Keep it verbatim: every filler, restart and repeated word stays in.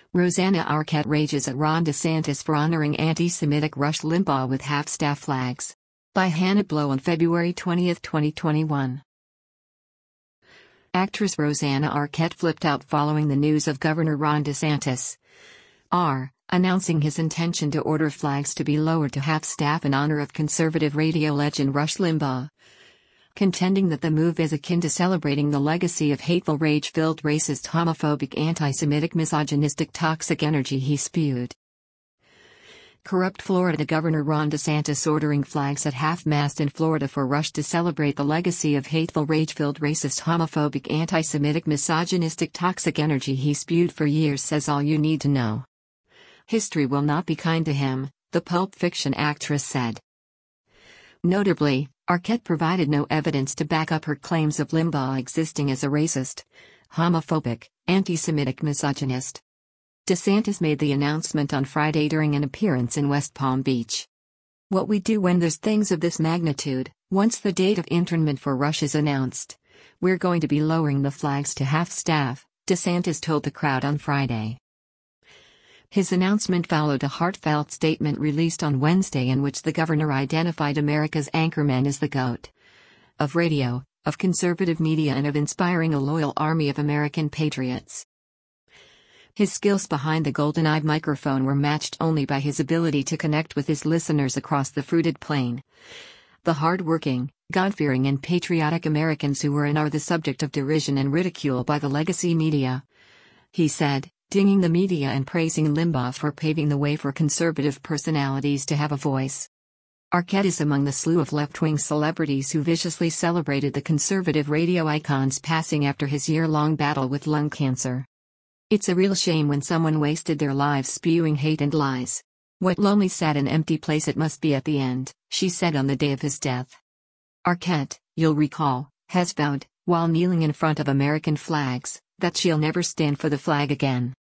Rosanna Arquette rages at Ron DeSantis for honoring anti-Semitic Rush Limbaugh with half-staff flags. By Hannah Blow on February twentieth, twenty twenty-one. Actress Rosanna Arquette flipped out following the news of Governor Ron DeSantis R. announcing his intention to order flags to be lowered to half-staff in honor of conservative radio legend Rush Limbaugh, contending that the move is akin to celebrating the legacy of hateful, rage-filled, racist, homophobic, anti-Semitic, misogynistic, toxic energy he spewed. Corrupt Florida Governor Ron DeSantis ordering flags at half-mast in Florida for Rush to celebrate the legacy of hateful, rage-filled, racist, homophobic, anti-Semitic, misogynistic, toxic energy he spewed for years says all you need to know. History will not be kind to him, the Pulp Fiction actress said. Notably, Arquette provided no evidence to back up her claims of Limbaugh existing as a racist, homophobic, anti-Semitic misogynist. DeSantis made the announcement on Friday during an appearance in West Palm Beach. What we do when there's things of this magnitude, once the date of internment for Rush is announced, we're going to be lowering the flags to half-staff, DeSantis told the crowd on Friday. His announcement followed a heartfelt statement released on Wednesday in which the governor identified America's anchorman as the GOAT of radio, of conservative media, and of inspiring a loyal army of American patriots. His skills behind the golden-eyed microphone were matched only by his ability to connect with his listeners across the fruited plain. The hard-working, God-fearing, and patriotic Americans who were and are the subject of derision and ridicule by the legacy media, he said, dinging the media and praising Limbaugh for paving the way for conservative personalities to have a voice. Arquette is among the slew of left-wing celebrities who viciously celebrated the conservative radio icon's passing after his year-long battle with lung cancer. It's a real shame when someone wasted their lives spewing hate and lies. What lonely, sad, and empty place it must be at the end, she said on the day of his death. Arquette, you'll recall, has vowed, while kneeling in front of American flags, that she'll never stand for the flag again.